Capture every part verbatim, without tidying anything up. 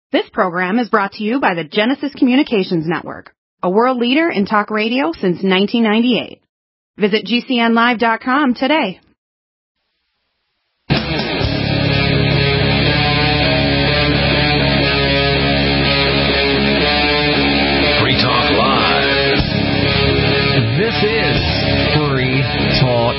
This program is brought to you by the Genesis Communications Network, a world leader in talk radio since nineteen ninety-eight. Visit G C N live dot com today. Free Talk Live. This is Free Talk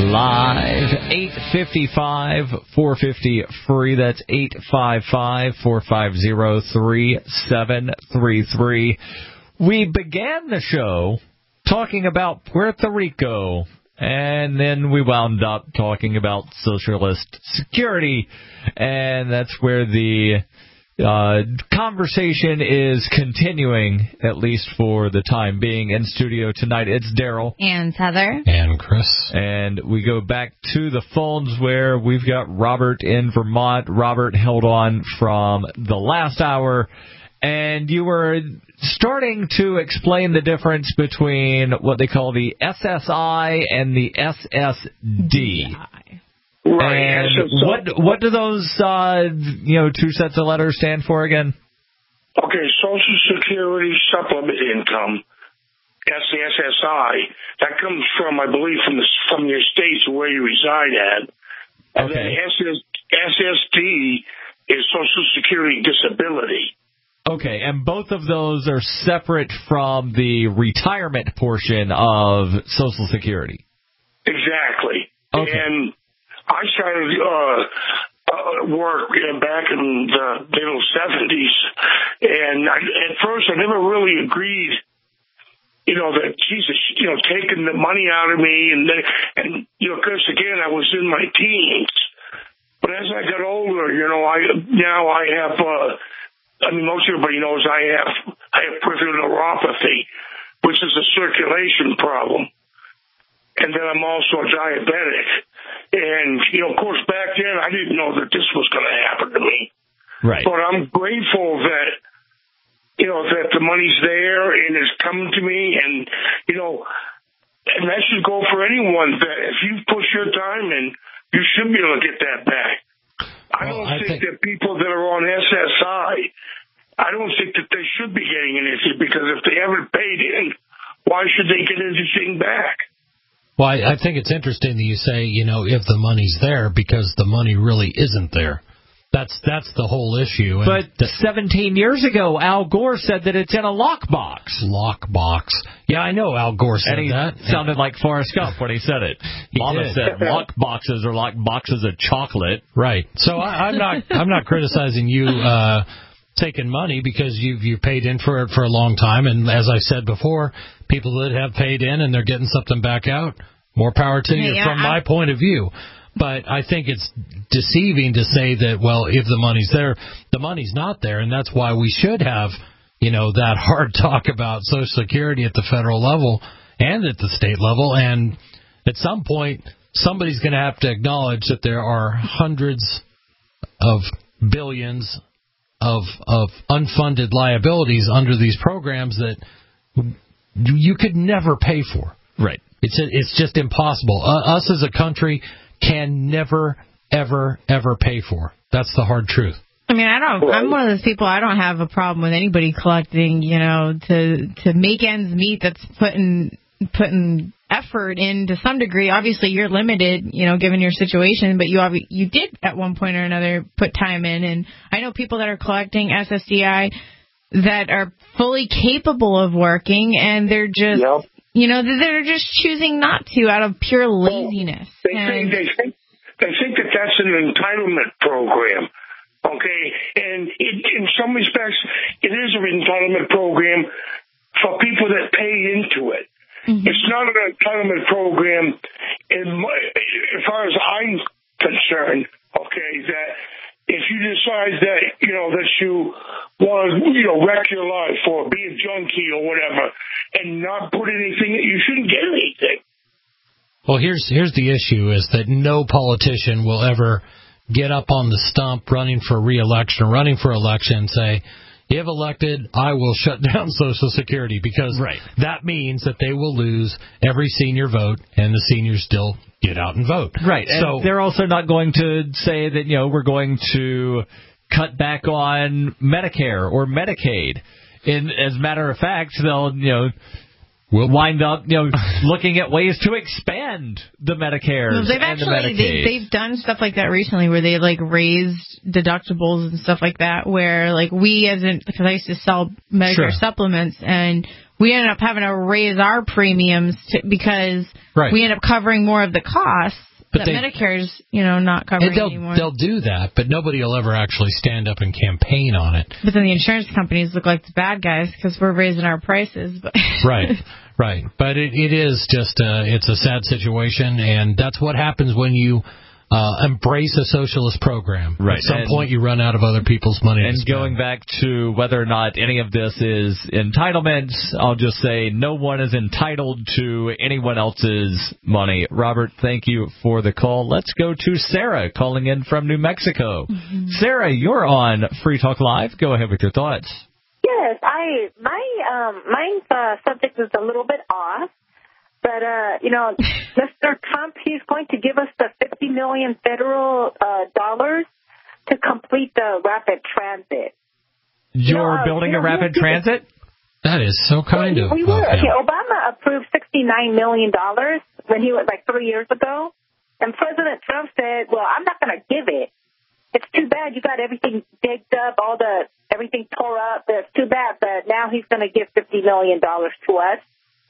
Live. eight five five, four five zero, free. That's eight five five, four five zero, three seven three three. We began the show talking about Puerto Rico, and then we wound up talking about socialist security, and that's where the uh, conversation is continuing, at least for the time being. In studio tonight, it's Daryl. And Heather. And Chris. And we go back to the phones where we've got Robert in Vermont. Robert held on from the last hour, and you were starting to explain the difference between what they call the S S I and the S S D. Right. And So, so, what what do those uh, you know two sets of letters stand for again? Okay, Social Security Supplement Income. That's the S S I. That comes from, I believe, from the from your states where you reside at. And Okay. then S S D is Social Security Disability. Okay, and both of those are separate from the retirement portion of Social Security. Exactly. Okay. And I started uh, uh, work uh, back in the middle seventies, and I, at first I never really agreed, you know, that Jesus, you know, taking the money out of me, and then, and you know, because again I was in my teens, but as I got older, you know, I now I have, uh, I mean, most everybody knows I have I have peripheral neuropathy, which is a circulation problem, and then I'm also diabetic. And, you know, of course, back then, I didn't know that this was going to happen to me. Right. But I'm grateful that, you know, that the money's there and it's coming to me. And, you know, and that should go for anyone, that if you push your time in, you should be able to get that back. I Well, don't I think, think that people that are on S S I, I don't think that they should be getting anything, because if they haven't paid in, why should they get anything back? Well, I, I think it's interesting that you say, you know, if the money's there, because the money really isn't there. That's that's the whole issue. And But the, seventeen years ago, Al Gore said that it's in a lockbox. lockbox. Yeah, I know Al Gore said And he that. sounded like Forrest Gump when he said it. He Mama did. said lock boxes are like boxes of chocolate. Right. So I, I'm not I'm not criticizing you uh, taking money, because you've you paid in for it for a long time, and as I said before, people that have paid in and they're getting something back out, more power to you Yeah, from I- my point of view. But I think it's deceiving to say that, well, if the money's there, the money's not there, and that's why we should have, you know, that hard talk about Social Security at the federal level and at the state level. And at some point, somebody's going to have to acknowledge that there are hundreds of billions of of unfunded liabilities under these programs that you could never pay for. Right. It's it's just impossible. Uh, us as a country can never, ever, ever pay for. That's the hard truth. I mean, I don't. I'm one of those people. I don't have a problem with anybody collecting, you know, to to make ends meet. That's putting putting effort in to some degree. Obviously, you're limited, you know, given your situation, but you obvi- you did at one point or another put time in. And I know people that are collecting S S D I that are fully capable of working, and they're just. Yep. You know, they're just choosing not to out of pure laziness. They and, think they think they think that that's an entitlement program, okay? And it, in some respects, it is an entitlement program for people that pay into it. Mm-hmm. It's not an entitlement program, in my, as far as I'm concerned. Okay, that if you decide that you know that you want to you know wreck your life or be a junkie or whatever, and not put anything, you shouldn't get anything. Well, here's here's the issue: is that no politician will ever get up on the stump running for re-election, running for election, and say, if elected, I will shut down Social Security, because right. that means that they will lose every senior vote, and the seniors still get out and vote. Right. So and they're also not going to say that, you know, we're going to cut back on Medicare or Medicaid. And as a matter of fact, they'll, you know, We'll wind up, you know, looking at ways to expand the Medicare well, they've and actually, the Medicaid. They, they've done stuff like that recently, where they like raised deductibles and stuff like that. Where like we, as in, because I used to sell Medicare Sure. supplements, and we ended up having to raise our premiums to, because Right. we end up covering more of the costs. But that they- Medicare's, you know, not covering And they'll anymore. they'll do that, but nobody will ever actually stand up and campaign on it. But then the insurance companies look like the bad guys because we're raising our prices. But Right, right. But it, it is just uh, it's a sad situation, and that's what happens when you uh, embrace a socialist program. Right. At some And- point, you run out of other people's money. And to spend. going back to whether or not any of this is entitlements, I'll just say no one is entitled to anyone else's money. Robert, thank you for the call. Let's go to Sarah calling in from New Mexico. Mm-hmm. Sarah, you're on Free Talk Live. Go ahead with your thoughts. Yes, I my um my uh, subject is a little bit off, but uh you know, Mister Trump, he's going to give us the fifty million federal uh, dollars to complete the rapid transit. You're No, building you a know, rapid we- transit? That is so kind we, of, we of were him. okay. Obama approved sixty-nine million dollars when he was like three years ago, and President Trump said, "Well, I'm not going to give it. It's too bad you got everything digged up, all the everything tore up. It's too bad, but now he's going to give fifty million dollars to us."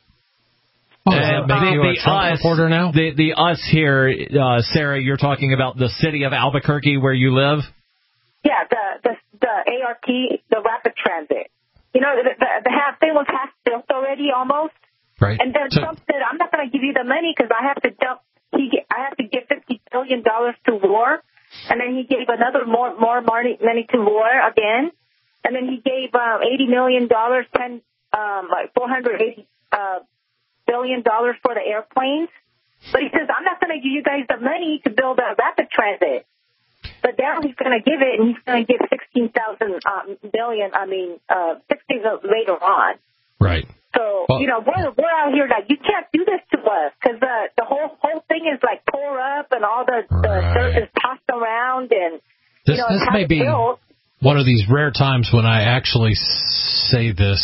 Oh, Uh, that makes you a the Trump us, reporter now? The, the us here, uh, Sarah, you're talking about the city of Albuquerque where you live? Yeah, the the the A R T, the rapid transit. You know, the the, the half thing was half built already almost. Right. And then So- Trump said, "I'm not going to give you the money because I have to dump. He I have to give fifty billion dollars to war." And then he gave another more more money money to war again. And then he gave um, eighty million dollars, ten um, like four hundred eighty uh, billion dollars for the airplanes. But he says, "I'm not going to give you guys the money to build a rapid transit." But now he's going to give it, and he's going to give sixteen thousand um, billion. I mean, uh, sixteen later on. Right. So, Well- you know, we're, we're out here like, you can't do this to us because the, the whole whole thing is like tore up and all the, the Right. dirt is tossed around and, This, you know, this it's may be built. one of these rare times when I actually say this.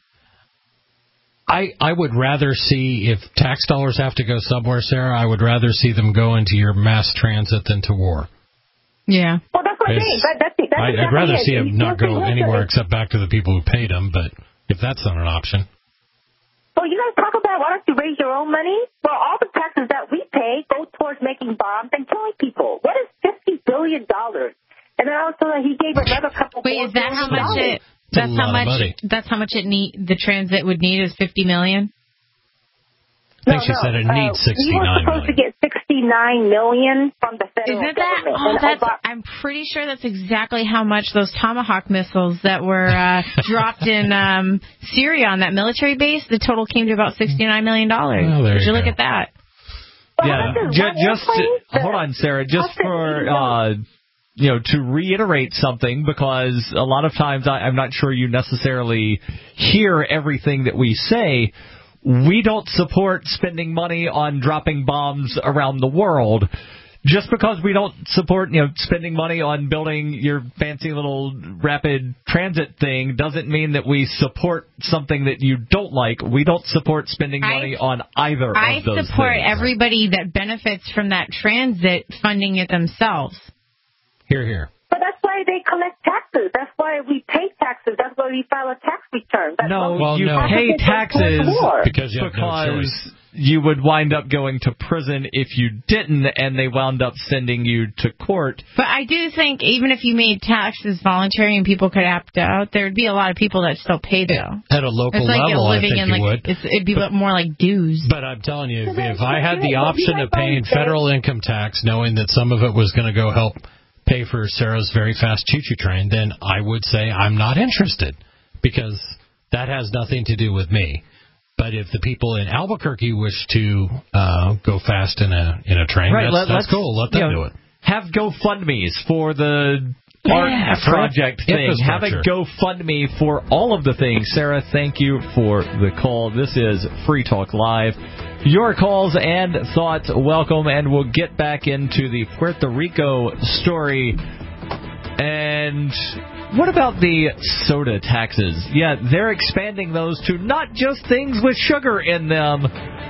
I I would rather see, if tax dollars have to go somewhere, Sarah, I would rather see them go into your mass transit than to war. yeah. Well, that's what I It's- mean. That, that's, that's I, I'd exactly rather it. see them You- not you- go you- anywhere except back to the people who paid them, but if that's not an option. Well, you guys talk about why don't you raise your own money? Well, all the taxes that we pay go towards making bombs and killing people. What is fifty billion dollars? And then also he gave another couple. Wait, more is that how billion much dollars. it? It's a That's lot how of much. money. That's how much it need. The transit would need is fifty million. I think No, she no, said it uh, needs He was sixty-nine supposed million. to get sixty-nine million from the federal Isn't that? government. Oh, And that's. Obama- I'm pretty sure that's exactly how much those Tomahawk missiles that were uh, dropped in um, Syria on that military base. The total came to about sixty-nine million dollars. Well, there Did you you look go. at that? Well, Yeah, how much is ju- one just airplane? to, hold on, Sarah. Just How for much uh, you know, to reiterate something, because a lot of times I, I'm not sure you necessarily hear everything that we say. We don't support spending money on dropping bombs around the world. Just because we don't support, you know, spending money on building your fancy little rapid transit thing doesn't mean that we support something that you don't like. We don't support spending money I- on either I of those support things. everybody that benefits from that transit funding it themselves. Here, here. But that's why they collect taxes. That's why we pay taxes. That's why we file a tax return. That's No, why we Well, you no. pay have to go taxes towards war. Because you have no because choice. you would wind up going to prison if you didn't, and they wound up sending you to court. But I do think even if you made taxes voluntary and people could opt out, there would be a lot of people that still pay though. At a local It's like level, I living think in you like would. it's, it'd be more like dues. But I'm telling you, if, then- if I had the then- option then of paying say- federal income tax, knowing that some of it was going to go help pay for Sarah's very fast choo-choo train, then I would say I'm not interested, because that has nothing to do with me. But if the people in Albuquerque wish to uh, go fast in a in a train, Right, that's, let- that's let's, cool. Let them you know, do it. Have GoFundMes for the art Yeah, for project thing. Have a infrastructure. GoFundMe for all of the things. Sarah, thank you for the call. This is Free Talk Live. Your calls and thoughts welcome, and we'll get back into the Puerto Rico story And what about the soda taxes? Yeah, they're expanding those to not just things with sugar in them.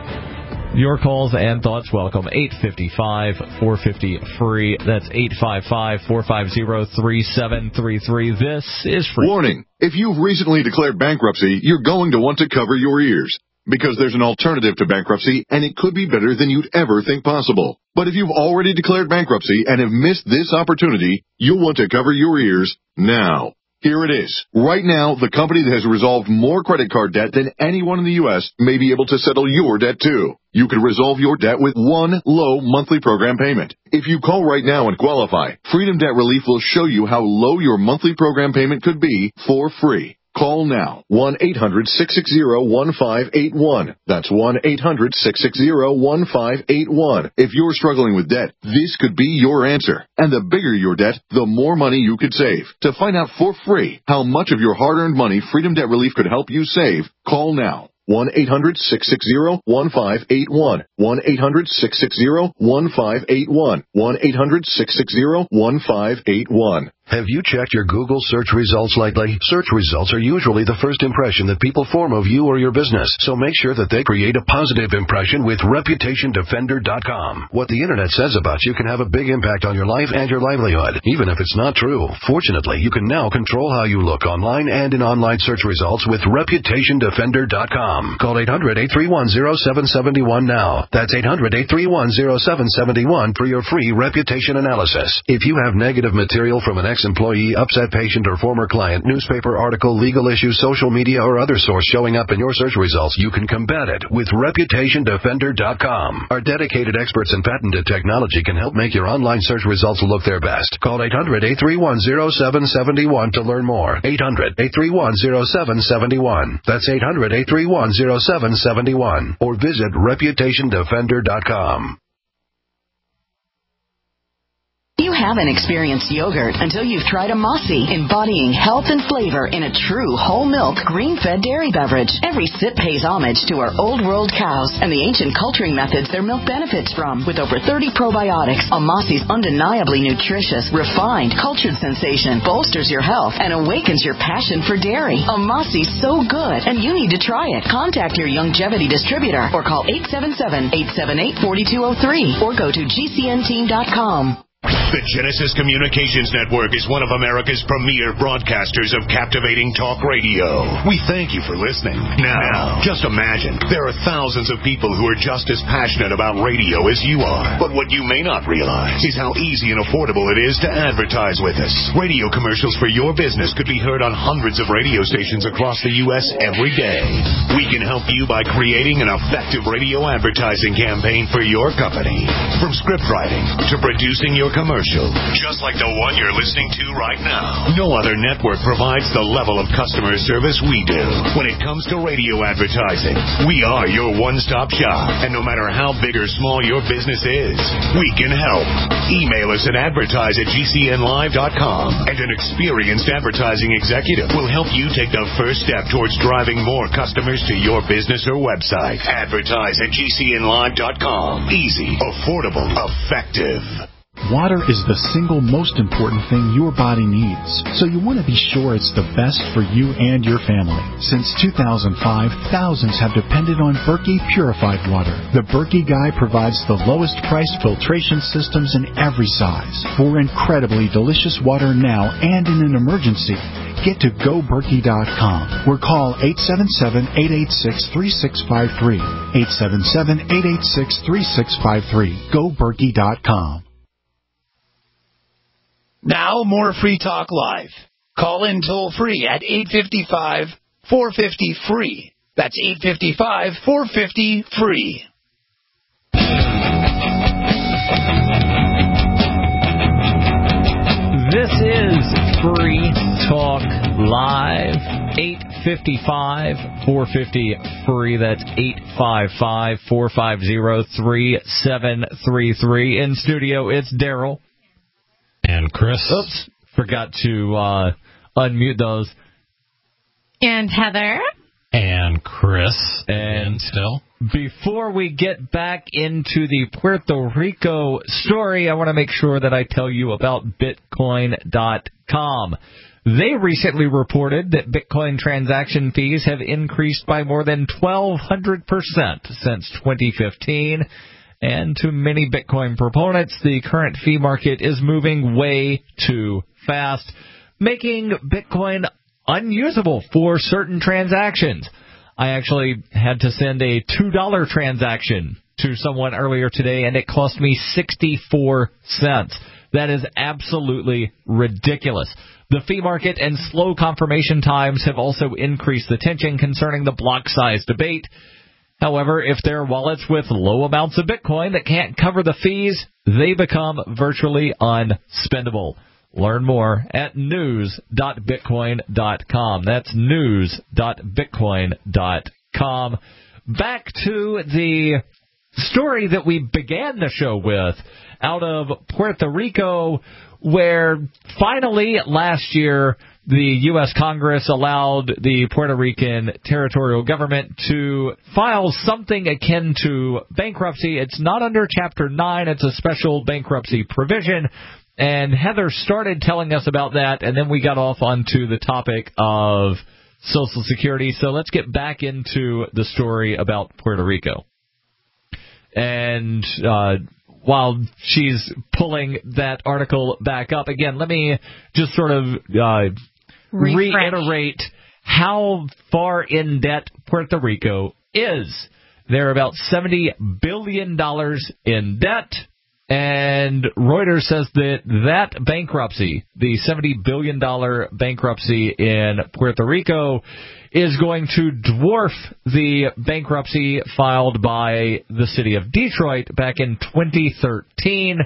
Your calls and thoughts welcome. eight five five, four five zero, free. That's eight five five, four five zero, three seven three three. This is free. Warning. If you've recently declared bankruptcy, you're going to want to cover your ears. Because there's an alternative to bankruptcy, and it could be better than you'd ever think possible. But if you've already declared bankruptcy and have missed this opportunity, you'll want to cover your ears now. Here it is. Right now, the company that has resolved more credit card debt than anyone in the U S may be able to settle your debt too. You can resolve your debt with one low monthly program payment. If you call right now and qualify, Freedom Debt Relief will show you how low your monthly program payment could be for free. Call now, one eight hundred, six six zero, one five eight one. That's one eight hundred, six six zero, one five eight one. If you're struggling with debt, this could be your answer. And the bigger your debt, the more money you could save. To find out for free how much of your hard-earned money Freedom Debt Relief could help you save, call now. one eight hundred, six six zero, one five eight one. one eight hundred, six six zero, one five eight one. one eight hundred, six six zero, one five eight one. Have you checked your Google search results lately? Search results are usually the first impression that people form of you or your business, so make sure that they create a positive impression with Reputation Defender dot com. What the Internet says about you can have a big impact on your life and your livelihood, even if it's not true. Fortunately, you can now control how you look online and in online search results with Reputation Defender dot com. Call eight hundred, eight three one, zero seven seven one now. That's eight hundred, eight three one, zero seven seven one for your free reputation analysis. If you have negative material from an ex-employee, upset patient, or former client, newspaper article, legal issue, social media, or other source showing up in your search results, you can combat it with Reputation Defender dot com. Our dedicated experts in patented technology can help make your online search results look their best. Call eight hundred, eight three one, zero seven seven one to learn more. eight hundred, eight three one, zero seven seven one. That's eight hundred, eight three one, zero seven seven one. Or visit Reputation Defender dot com. You haven't experienced yogurt until you've tried a Mossy, embodying health and flavor in a true whole milk, green-fed dairy beverage. Every sip pays homage to our old world cows and the ancient culturing methods their milk benefits from. With over thirty probiotics, a Mossy's undeniably nutritious, refined, cultured sensation bolsters your health and awakens your passion for dairy. A Mossy's so good, and you need to try it. Contact your Youngevity distributor or call eight seven seven, eight seven eight, four two zero three or go to G C N team dot com. The Genesis Communications Network is one of America's premier broadcasters of captivating talk radio. We thank you for listening. Now, just imagine, there are thousands of people who are just as passionate about radio as you are. But what you may not realize is how easy and affordable it is to advertise with us. Radio commercials for your business could be heard on hundreds of radio stations across the U S every day. We can help you by creating an effective radio advertising campaign for your company. From script writing to producing your commercial, just like the one you're listening to right now. No other network provides the level of customer service we do. When it comes to radio advertising, we are your one-stop shop. And no matter how big or small your business is, we can help. Email us at advertise at G C N live dot com, and an experienced advertising executive will help you take the first step towards driving more customers to your business or website. Advertise at G C N live dot com. Easy, affordable, effective. Water is the single most important thing your body needs, so you want to be sure it's the best for you and your family. Since two thousand five, thousands have depended on Berkey purified water. The Berkey Guy provides the lowest priced filtration systems in every size. For incredibly delicious water now and in an emergency, get to go berkey dot com or call eight seven seven, eight eight six, three six five three. eight seven seven, eight eight six, three six five three. go berkey dot com. Now, more Free Talk Live. Call in toll-free at eight five five, four five zero, free. That's eight five five, four five zero, free. This is Free Talk Live. eight five five, four five zero, free. That's eight five five, four five zero, three seven three three. In studio, it's Daryl. And Chris. Oops, forgot to uh, unmute those. And Heather. And Chris. And still. Before we get back into the Puerto Rico story, I want to make sure that I tell you about Bitcoin dot com. They recently reported that Bitcoin transaction fees have increased by more than twelve hundred percent since twenty fifteen. And to many Bitcoin proponents, the current fee market is moving way too fast, making Bitcoin unusable for certain transactions. I actually had to send a two dollar transaction to someone earlier today, and it cost me sixty-four cents. That is absolutely ridiculous. The fee market and slow confirmation times have also increased the tension concerning the block size debate. However, if there are wallets with low amounts of Bitcoin that can't cover the fees, they become virtually unspendable. Learn more at news dot bitcoin dot com. That's news dot bitcoin dot com. Back to the story that we began the show with out of Puerto Rico, where finally last year the U S Congress allowed the Puerto Rican territorial government to file something akin to bankruptcy. It's not under Chapter nine. It's a special bankruptcy provision. And Heather started telling us about that, and then we got off onto the topic of Social Security. So let's get back into the story about Puerto Rico. And uh, while she's pulling that article back up, again, let me just sort of uh, reiterate how far in debt Puerto Rico is. They're about seventy billion dollars in debt. And Reuters says that that bankruptcy, the seventy billion dollars bankruptcy in Puerto Rico, is going to dwarf the bankruptcy filed by the city of Detroit back in twenty thirteen.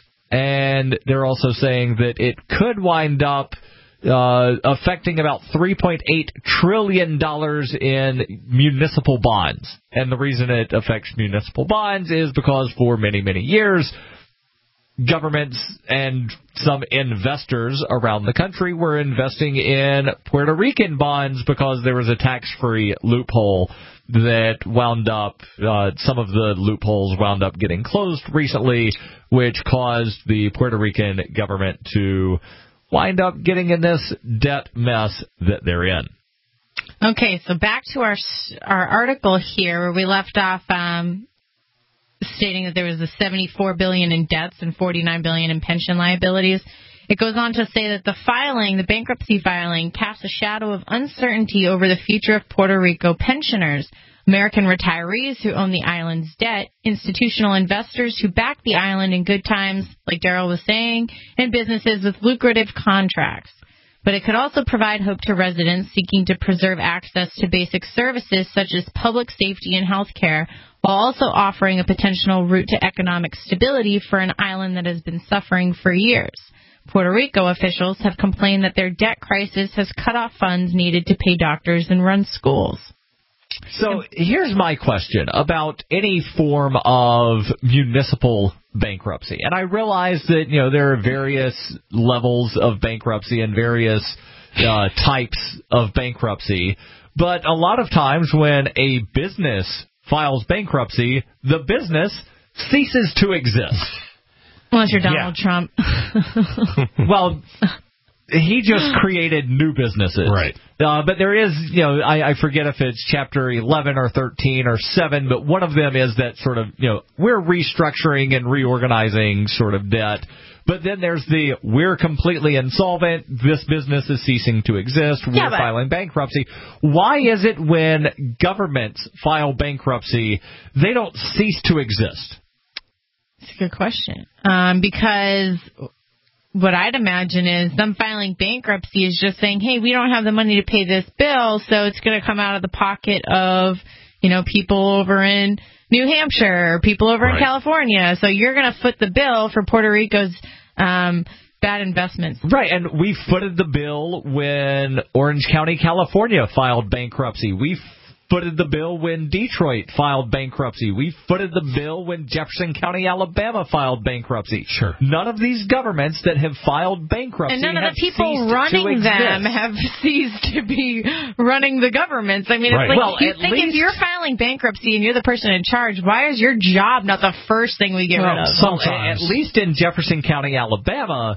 And they're also saying that it could wind up uh, affecting about three point eight trillion dollars in municipal bonds. And the reason it affects municipal bonds is because for many, many years, governments and some investors around the country were investing in Puerto Rican bonds because there was a tax-free loophole that wound up, uh, some of the loopholes wound up getting closed recently, which caused the Puerto Rican government to wind up getting in this debt mess that they're in. Okay, so back to our our article here where we left off, um, stating that there was a seventy-four billion dollars in debts and forty-nine billion dollars in pension liabilities. It goes on to say that the filing, the bankruptcy filing, casts a shadow of uncertainty over the future of Puerto Rico pensioners, American retirees who own the island's debt, institutional investors who back the island in good times, like Daryl was saying, and businesses with lucrative contracts. But it could also provide hope to residents seeking to preserve access to basic services such as public safety and health care, while also offering a potential route to economic stability for an island that has been suffering for years. Puerto Rico officials have complained that their debt crisis has cut off funds needed to pay doctors and run schools. So here's my question about any form of municipal bankruptcy. And I realize that, you know, there are various levels of bankruptcy and various uh, types of bankruptcy. But a lot of times when a business files bankruptcy, the business ceases to exist. Unless you're Donald yeah. Trump. Well, he just created new businesses. Right. Uh, but there is, you know, I, I forget if it's chapter eleven or thirteen or seven, but one of them is that sort of, you know, we're restructuring and reorganizing sort of debt. But then there's the, we're completely insolvent, this business is ceasing to exist, we're yeah, but- filing bankruptcy. Why is it when governments file bankruptcy, they don't cease to exist? That's a good question. Um, because what I'd imagine is them filing bankruptcy is just saying, hey, we don't have the money to pay this bill, so it's going to come out of the pocket of, you know, people over in New Hampshire, or people over right. in California. So you're going to foot the bill for Puerto Rico's um, bad investments. Right, and we footed the bill when Orange County, California filed bankruptcy. We footed the bill when Detroit filed bankruptcy. We footed the bill when Jefferson County, Alabama filed bankruptcy. Sure. None of these governments that have filed bankruptcy and none of have the people running them have ceased to be running the governments. I mean, right. it's like, well, you think least, if you're filing bankruptcy and you're the person in charge, why is your job not the first thing we get well, rid of? Sometimes. At least in Jefferson County, Alabama,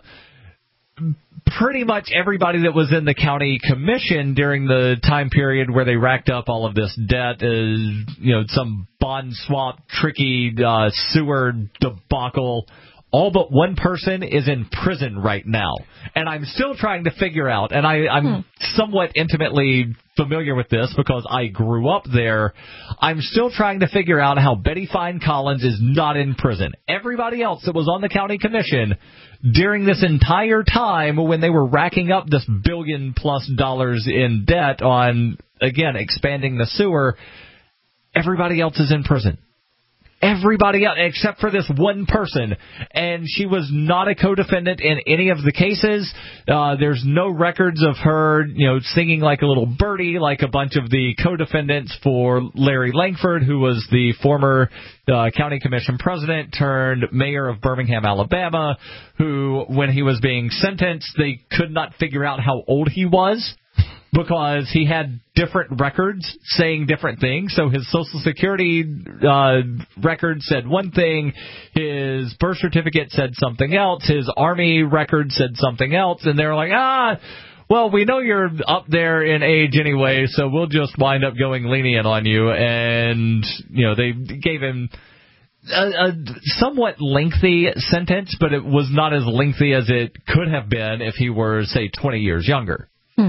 pretty much everybody that was in the county commission during the time period where they racked up all of this debt is, you know, some bond swap, tricky uh, sewer debacle. All but one person is in prison right now. And I'm still trying to figure out, and I, I'm hmm. somewhat intimately familiar with this because I grew up there. I'm still trying to figure out how Betty Fine Collins is not in prison. Everybody else that was on the county commission during this entire time when they were racking up this billion plus dollars in debt on, again, expanding the sewer, everybody else is in prison. Everybody else, except for this one person, and she was not a co-defendant in any of the cases. Uh, there's no records of her, you know, singing like a little birdie, like a bunch of the co-defendants for Larry Langford, who was the former uh, county commission president turned mayor of Birmingham, Alabama, who, when he was being sentenced, they could not figure out how old he was, because he had different records saying different things. So his Social Security uh, record said one thing, his birth certificate said something else, his Army record said something else, and they were like, ah, well, we know you're up there in age anyway, so we'll just wind up going lenient on you. And, you know, they gave him a, a somewhat lengthy sentence, but it was not as lengthy as it could have been if he were, say, twenty years younger. Hmm.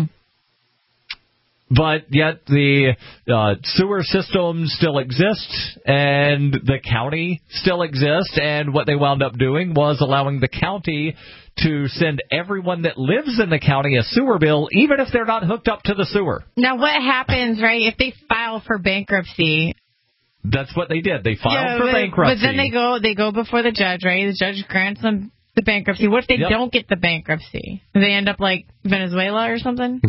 But yet the uh, sewer system still exists, and the county still exists, and what they wound up doing was allowing the county to send everyone that lives in the county a sewer bill, even if they're not hooked up to the sewer. Now, what happens, right, if they file for bankruptcy? That's what they did. They filed yeah, for but, bankruptcy. But then they go they go before the judge, right? The judge grants them the bankruptcy. What if they yep. don't get the bankruptcy? Do they end up like Venezuela or something?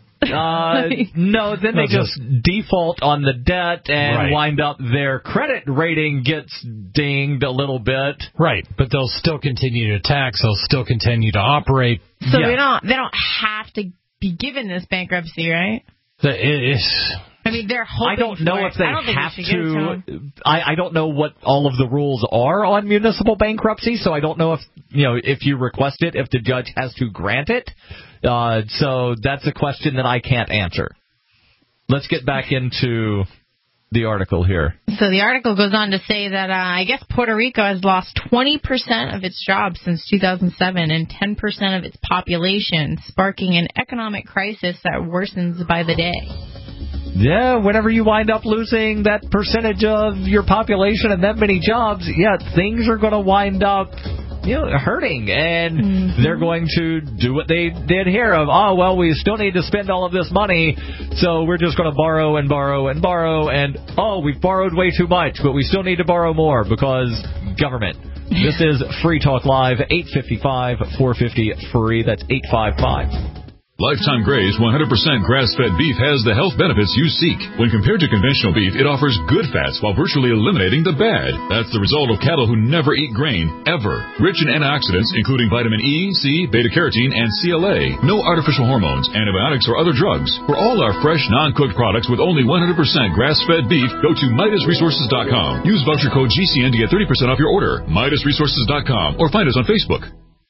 Uh, no, then they just default on the debt and right. wind up their credit rating gets dinged a little bit. Right, but they'll still continue to tax. They'll still continue to operate. So yeah. they don't they don't have to be given this bankruptcy, right? The, it, it's, I mean, they're hoping I don't know for if it. they I don't think have we should to. give it to I, I don't know what all of the rules are on municipal bankruptcy, so I don't know if you know if you request it, if the judge has to grant it. Uh, so that's a question that I can't answer. Let's get back into the article here. So the article goes on to say that uh, I guess Puerto Rico has lost twenty percent of its jobs since two thousand seven and ten percent of its population, sparking an economic crisis that worsens by the day. Yeah, whenever you wind up losing that percentage of your population and that many jobs, yeah, things are going to wind up, you know, hurting, and mm-hmm. they're going to do what they did here of, oh, well, we still need to spend all of this money, so we're just going to borrow and borrow and borrow, and, oh, we've borrowed way too much, but we still need to borrow more because government. This is Free Talk Live, eight five five, four five zero, free. That's eight five five. Lifetime Gray's one hundred percent grass-fed beef has the health benefits you seek. When compared to conventional beef, it offers good fats while virtually eliminating the bad. That's the result of cattle who never eat grain, ever. Rich in antioxidants, including vitamin E, C, beta-carotene, and C L A. No artificial hormones, antibiotics, or other drugs. For all our fresh, non-cooked products with only one hundred percent grass-fed beef, go to Midas Resources dot com. Use voucher code G C N to get thirty percent off your order. Midas Resources dot com or find us on Facebook.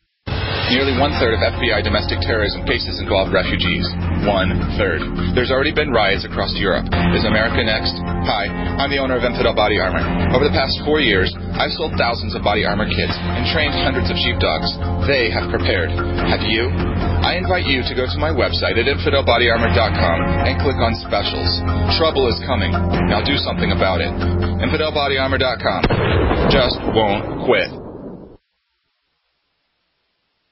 Nearly one-third of F B I domestic terrorism cases involve refugees. One-third. There's already been riots across Europe. Is America next? Hi, I'm the owner of Infidel Body Armor. Over the past four years, I've sold thousands of body armor kits and trained hundreds of sheepdogs. They have prepared. Have you? I invite you to go to my website at infidel body armor dot com and click on specials. Trouble is coming. Now do something about it. infidel body armor dot com. Just won't quit.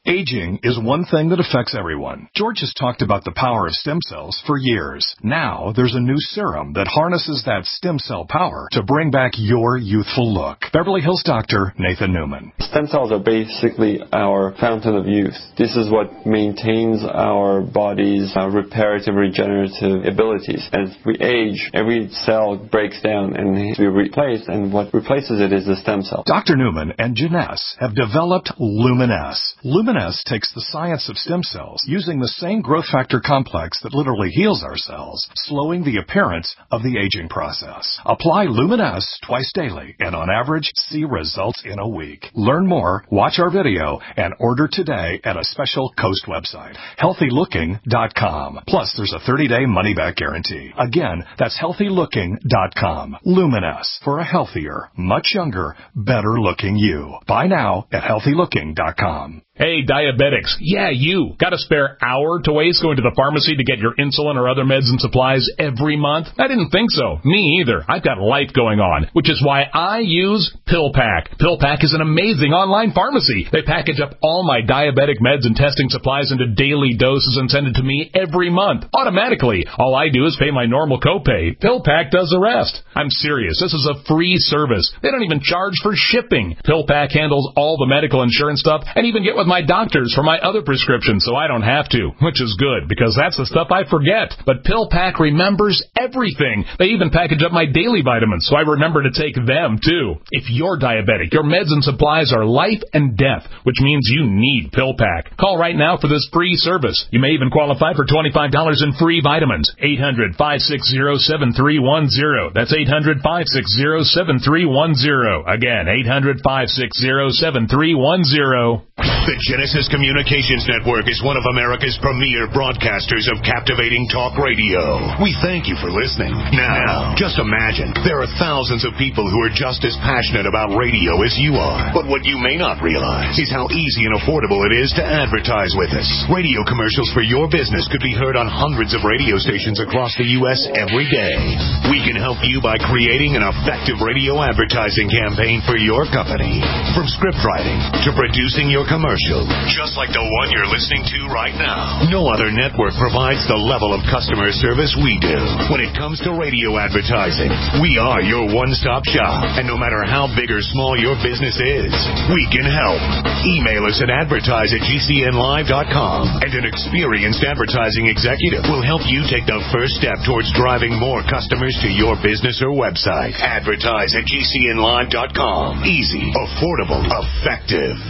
Aging is one thing that affects everyone. George has talked about the power of stem cells for years. Now, there's a new serum that harnesses that stem cell power to bring back your youthful look. Beverly Hills doctor Nathan Newman. Stem cells are basically our fountain of youth. This is what maintains our body's uh, reparative, regenerative abilities. As we age, every cell breaks down and needs to be replaced, and what replaces it is the stem cell. Doctor Newman and Janess have developed Luminess. Luminess takes the science of stem cells using the same growth factor complex that literally heals our cells, slowing the appearance of the aging process. Apply Luminess twice daily and on average see results in a week. Learn more, watch our video, and order today at a special Coast website, healthy looking dot com. Plus, there's a thirty-day money-back guarantee. Again, that's healthy looking dot com. Luminess, for a healthier, much younger, better-looking you. Buy now at healthy looking dot com. Hey, diabetics. Yeah, you. Got a spare hour to waste going to the pharmacy to get your insulin or other meds and supplies every month? I didn't think so. Me either. I've got life going on, which is why I use PillPack. PillPack is an amazing online pharmacy. They package up all my diabetic meds and testing supplies into daily doses and send it to me every month, automatically. All I do is pay my normal copay. PillPack does the rest. I'm serious. This is a free service. They don't even charge for shipping. PillPack handles all the medical insurance stuff and even get with my doctors for my other prescriptions, so I don't have to, which is good, because that's the stuff I forget. But PillPack remembers everything. They even package up my daily vitamins, so I remember to take them, too. If you're diabetic, your meds and supplies are life and death, which means you need PillPack. Call right now for this free service. You may even qualify for twenty-five dollars in free vitamins. eight hundred, five six zero, seven three one zero. That's eight hundred, five six zero, seven three one zero. Again, eight hundred, five six zero, seven three one zero. The Genesis Communications Network is one of America's premier broadcasters of captivating talk radio. We thank you for listening. Now, just imagine, there are thousands of people who are just as passionate about radio as you are. But what you may not realize is how easy and affordable it is to advertise with us. Radio commercials for your business could be heard on hundreds of radio stations across the U S every day. We can help you by creating an effective radio advertising campaign for your company. From script writing to producing your commercial, just like the one you're listening to right now. No other network provides the level of customer service we do. When it comes to radio advertising, we are your one-stop shop. And no matter how big or small your business is, we can help. Email us at advertise at g c n live dot com, and an experienced advertising executive will help you take the first step towards driving more customers to your business or website. Advertise at g c n live dot com. Easy, affordable, effective.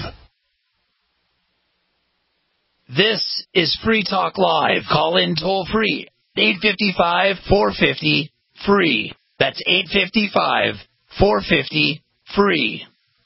This is Free Talk Live. Call in toll free. eight five five, four five zero, free. That's eight five five, four five zero, free.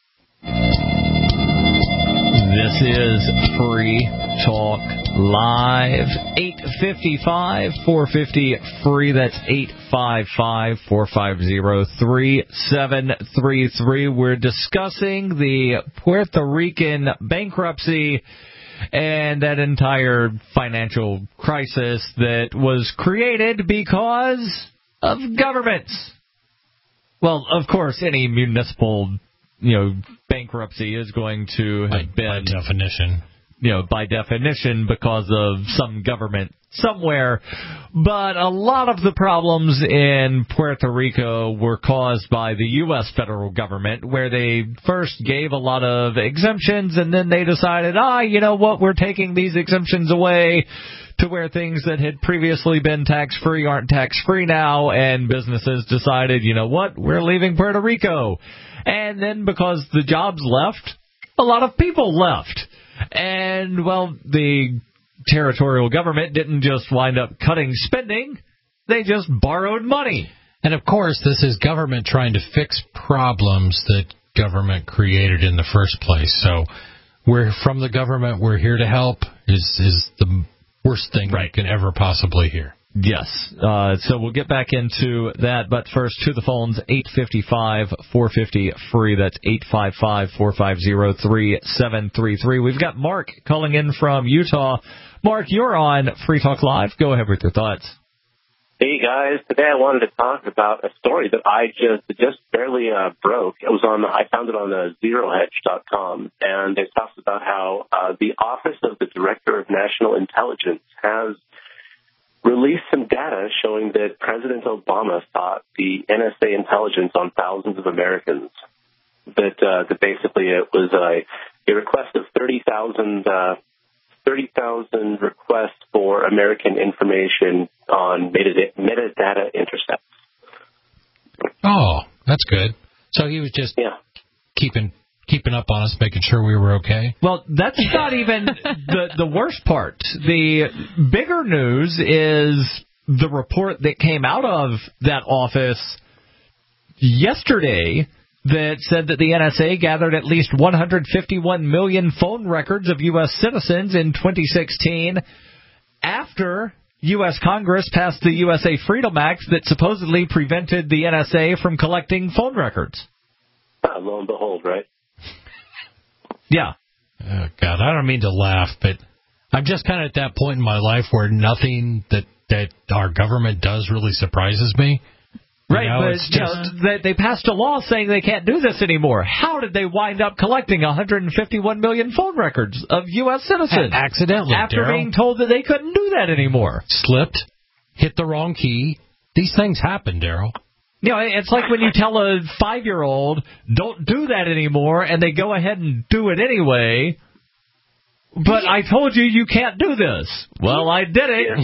This is Free Talk Live. eight five five, four five zero, free. That's eight five five, four five zero, three seven three three. We're discussing the Puerto Rican bankruptcy and that entire financial crisis that was created because of governments. Well, of course, any municipal, you know, bankruptcy is going to have by, been... By definition. You know, by definition, because of some government somewhere. But a lot of the problems in Puerto Rico were caused by the U S federal government, where they first gave a lot of exemptions, and then they decided, ah, you know what, we're taking these exemptions away, to where things that had previously been tax-free aren't tax-free now, and businesses decided, you know what, we're leaving Puerto Rico. And then because the jobs left, a lot of people left. And, well, the territorial government didn't just wind up cutting spending, they just borrowed money. And, of course, this is government trying to fix problems that government created in the first place. So we're from the government, we're here to help, is, is the worst thing right. you can ever possibly hear. Yes. Uh, so we'll get back into that, but first to the phones, eight five five, four five zero, free. That's eight five five, four five zero, three seven three three. We've got Mark calling in from Utah. Mark, you're on Free Talk Live. Go ahead with your thoughts. Hey guys, today I wanted to talk about a story that I just just barely uh, broke. It was on I found it on uh, zero hedge dot com, and it talks about how uh, the Office of the Director of National Intelligence has released some data showing that President Obama sought the N S A intelligence on thousands of Americans. That uh, that basically it was a, a request of thirty thousand. Uh, thirty thousand requests for American information on metadata, metadata intercepts. Oh, that's good. So he was just yeah. keeping keeping up on us, making sure we were okay. Well, that's not even the the worst part. The bigger news is the report that came out of that office yesterday that said that the N S A gathered at least one hundred fifty-one million phone records of U S citizens in twenty sixteen after U S Congress passed the U S A Freedom Act that supposedly prevented the N S A from collecting phone records. Uh, lo and behold, right? Yeah. Oh, God, I don't mean to laugh, but I'm just kind of at that point in my life where nothing that, that our government does really surprises me. Right, you know, but it's you just, know, they, they passed a law saying they can't do this anymore. How did they wind up collecting one hundred fifty-one million phone records of U S citizens? Accidentally, after Darryl. being told that they couldn't do that anymore. Slipped, hit the wrong key. These things happen, Darryl. You know, it's like when you tell a five-year-old, don't do that anymore, and they go ahead and do it anyway. But I told you you can't do this. Well, I did it.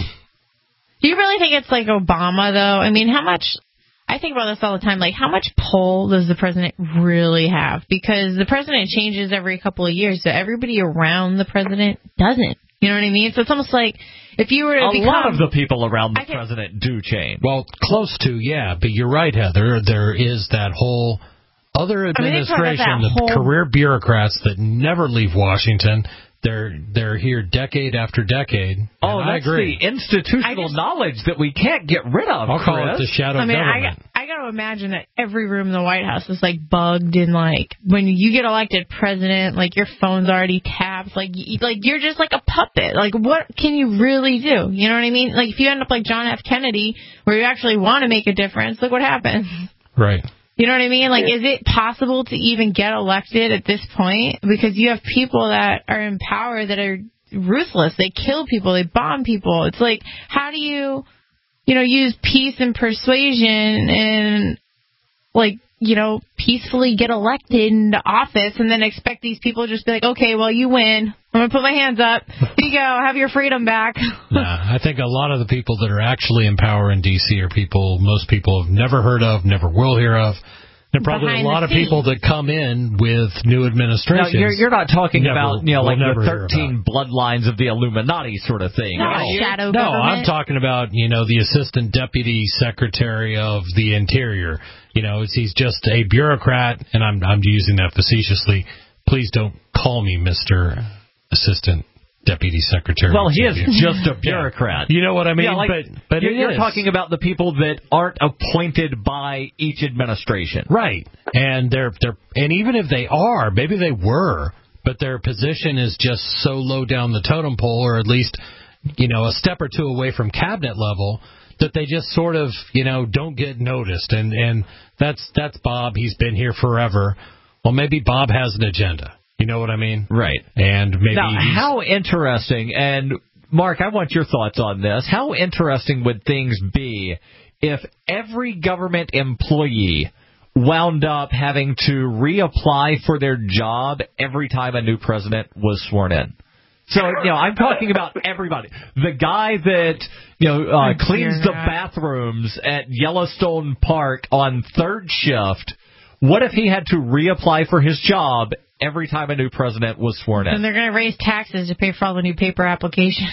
Do you really think it's like Obama, though? I mean, how much... I think about this all the time. Like, how much pull does the president really have? Because the president changes every couple of years, so everybody around the president doesn't. You know what I mean? So it's almost like if you were to a become... lot of the people around the I can, president do change. Well, close to, yeah. But you're right, Heather. There is that whole other administration, I mean, the whole... career bureaucrats that never leave Washington. They're they're here decade after decade. Oh, I that's agree. the institutional just, knowledge that we can't get rid of. I'll call Chris. it the shadow I mean, government. I, I got to imagine that every room in the White House is like bugged and like when you get elected president, like your phone's already tapped, like you, like you're just like a puppet. Like what can you really do? You know what I mean? Like if you end up like John F. Kennedy, where you actually want to make a difference, look what happens. Right. You know what I mean? Like, is it possible to even get elected at this point? Because you have people that are in power that are ruthless. They kill people. They bomb people. It's like, how do you, you know, use peace and persuasion and, like, you know, peacefully get elected into office and then expect these people to just be like, okay, well, you win. I'm going to put my hands up. Here you go. Have your freedom back. Nah, I think a lot of the people that are actually in power in D C are people most people have never heard of, never will hear of. There are probably Behind a lot of people that come in with new administrations. Now, you're, you're not talking never, about, you know, we'll like the thirteen bloodlines of the Illuminati sort of thing. No, right? shadow no government. I'm talking about, you know, the assistant deputy secretary of the Interior. You know, it's, he's just a bureaucrat, and I'm I'm using that facetiously. Please don't call me Mister Assistant Deputy Secretary. Well, he is just a bureaucrat. Yeah. You know what I mean? Yeah, like, but but you're, it you're is. talking about the people that aren't appointed by each administration, right? And they're they're and even if they are, maybe they were, but their position is just so low down the totem pole, or at least, you know, a step or two away from cabinet level, that they just sort of, you know, don't get noticed. And and that's that's Bob. He's been here forever. Well, maybe Bob has an agenda. You know what I mean? Right. And maybe now, he's... how interesting, and Mark, I want your thoughts on this. How interesting would things be if every government employee wound up having to reapply for their job every time a new president was sworn in? So, you know, I'm talking about everybody. The guy that, you know, uh, cleans the bathrooms at Yellowstone Park on third shift, what if he had to reapply for his job every time a new president was sworn in? And they're going to raise taxes to pay for all the new paper applications.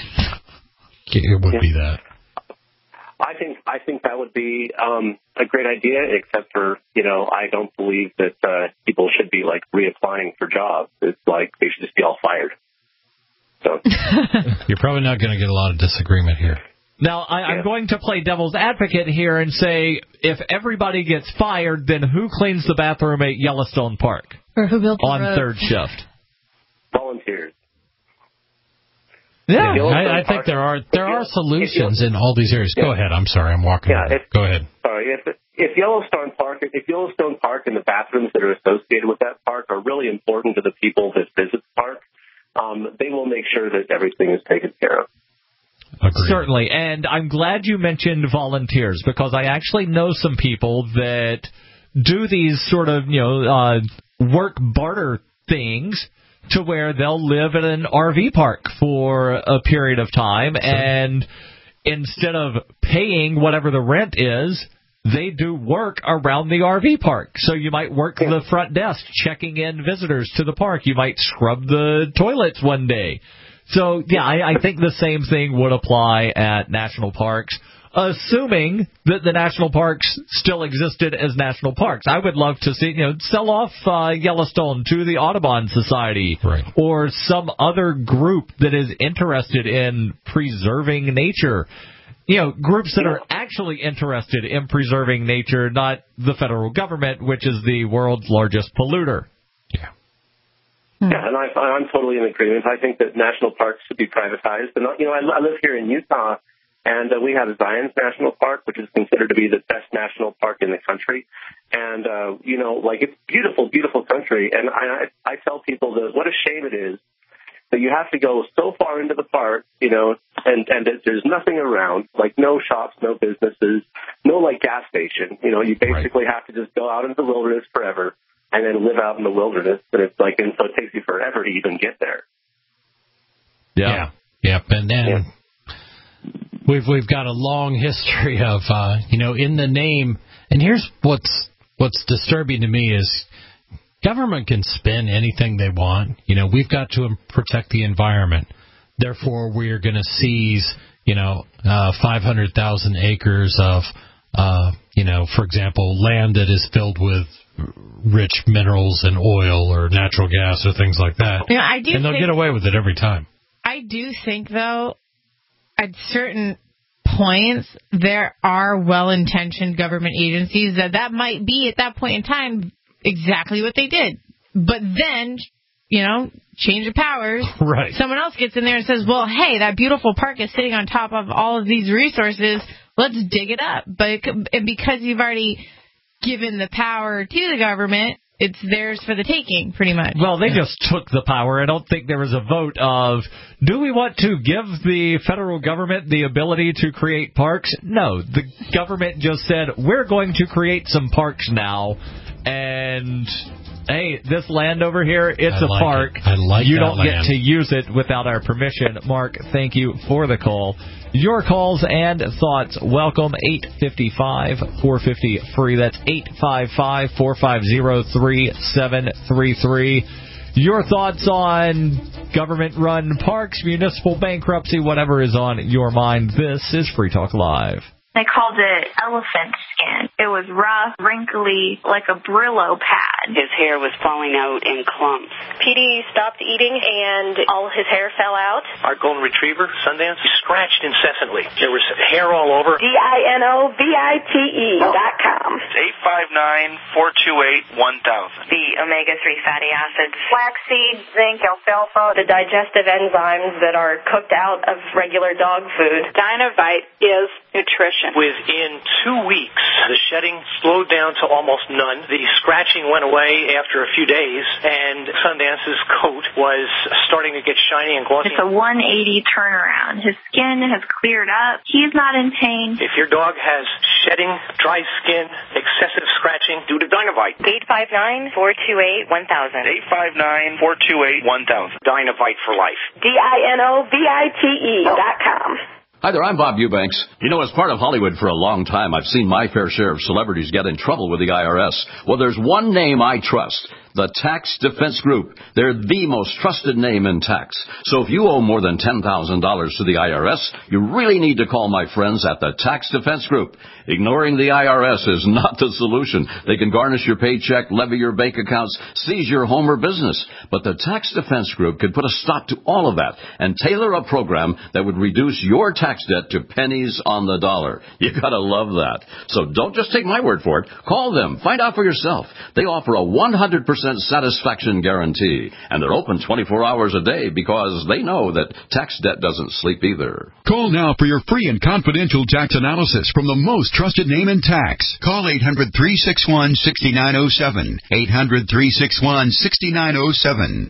It would be that. I think I think that would be um, a great idea, except for, you know, I don't believe that uh, people should be, like, reapplying for jobs. It's like they should just be all fired. So You're probably not going to get a lot of disagreement here. Now, I, I'm going to play devil's advocate here and say, if everybody gets fired, then who cleans the bathroom at Yellowstone Park? Or who built the on roads? third shift? Volunteers. Yeah, yeah I, I think there are there are solutions in all these areas. Go ahead. I'm sorry, I'm walking. Yeah, over. if, Go ahead. Sorry, if if Yellowstone Park, if Yellowstone Park and the bathrooms that are associated with that park are really important to the people that visit the park, um, they will make sure that everything is taken care of. Agreed. Certainly, and I'm glad you mentioned volunteers because I actually know some people that do these sort of, you know, uh, work barter things to where they'll live in an R V park for a period of time, sure. and instead of paying whatever the rent is, they do work around the R V park. So you might work the front desk checking in visitors to the park. You might scrub the toilets one day. So, yeah, I, I think the same thing would apply at national parks, assuming that the national parks still existed as national parks. I would love to see, you know, sell off uh, Yellowstone to the Audubon Society right. or some other group that is interested in preserving nature. You know, groups that are actually interested in preserving nature, not the federal government, which is the world's largest polluter. Yeah. Yeah, and I, I'm totally in agreement. I think that national parks should be privatized. And, you know, I, I live here in Utah, and uh, we have Zion's National Park, which is considered to be the best national park in the country. And, uh, you know, like, it's beautiful, beautiful country. And I, I, I tell people that what a shame it is that you have to go so far into the park, you know, and, and there's nothing around, like no shops, no businesses, no, like, gas station. You know, you basically right. have to just go out into the wilderness forever. And then live out in the wilderness, and it's like, and so it takes you forever to even get there. Yeah, yeah, yep. And then yeah. we've we've got a long history of, uh, you know, in the name. And here's what's what's disturbing to me is government can spend anything they want. You know, we've got to protect the environment. Therefore, we're going to seize, you know, uh, five hundred thousand acres of, uh, you know, for example, land that is filled with rich minerals and oil or natural gas or things like that. You know, I do and they'll think, get away with it every time. I do think, though, at certain points, there are well-intentioned government agencies that that might be, at that point in time, exactly what they did. But then, you know, change of powers. Right. Someone else gets in there and says, well, hey, that beautiful park is sitting on top of all of these resources. Let's dig it up. But and because you've already given the power to the government, it's theirs for the taking, pretty much. Well, they just took the power. I don't think there was a vote of, do we want to give the federal government the ability to create parks? No, the government just said, we're going to create some parks now, and hey, this land over here, it's I a like park. It. I like you that don't land. get to use it without our permission. Mark, thank you for the call. Your calls and thoughts, welcome. eight five five, four five zero, free. That's eight five five, four five zero, three seven three three. Your thoughts on government-run parks, municipal bankruptcy, whatever is on your mind. This is Free Talk Live. They called it elephant skin. It was rough, wrinkly, like a Brillo pad. His hair was falling out in clumps. P D stopped eating and all his hair fell out. Our golden retriever, Sundance, scratched incessantly. There was hair all over. D I N O V I T E dot com. It's eight five nine, four two eight, one thousand. The omega three fatty acids. Flaxseed, zinc, alfalfa, the digestive enzymes that are cooked out of regular dog food. Dynavite is nutrition. Within two weeks, the shedding slowed down to almost none. The scratching went away after a few days, and Sundance's coat was starting to get shiny and glossy. It's a one eighty turnaround. His skin has cleared up. He's not in pain. If your dog has shedding, dry skin, excessive scratching, do the Dynavite. eight five nine, four two eight, one thousand. eight five nine, four two eight, one thousand. Dynavite for life. D I N O V I T E dot com. Hi there, I'm Bob Eubanks. You know, as part of Hollywood for a long time, I've seen my fair share of celebrities get in trouble with the I R S. Well, there's one name I trust. The Tax Defense Group. They're the most trusted name in tax. So if you owe more than ten thousand dollars to the I R S, you really need to call my friends at the Tax Defense Group. Ignoring the I R S is not the solution. They can garnish your paycheck, levy your bank accounts, seize your home or business. But the Tax Defense Group could put a stop to all of that and tailor a program that would reduce your tax debt to pennies on the dollar. You gotta love that. So don't just take my word for it. Call them. Find out for yourself. They offer a one hundred percent percent satisfaction guarantee. And they're open twenty-four hours a day because they know that tax debt doesn't sleep either. Call now for your free and confidential tax analysis from the most trusted name in tax. Call eight hundred, three six one, six nine zero seven. eight hundred, three six one, six nine zero seven.